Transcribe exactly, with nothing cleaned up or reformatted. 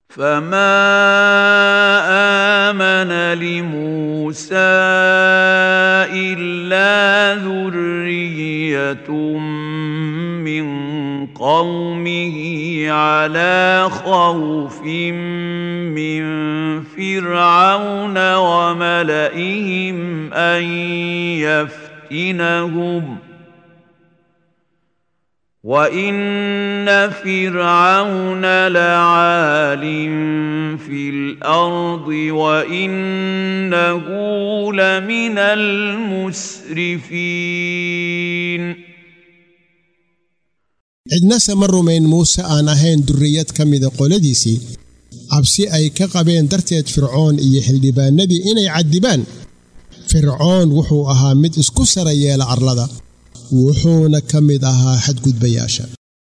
فما آمن لموسى إلا ذرية من قومه على خوف من فرعون وملئهم أن يفتنهم وإن فرعون لعال في الأرض وإنه لمن المسرفين. cidna samaru mayn Muuse aan ahayn durriyad kamid qoladiisi cabsi ay ka qabeen darteed Fircoon iyo xildhibaanadii inay cadibaan. Fircoon wuxuu ahaa mid isku sarayeela arlada wuxuuna kamid ahaa xadgudbayaasha.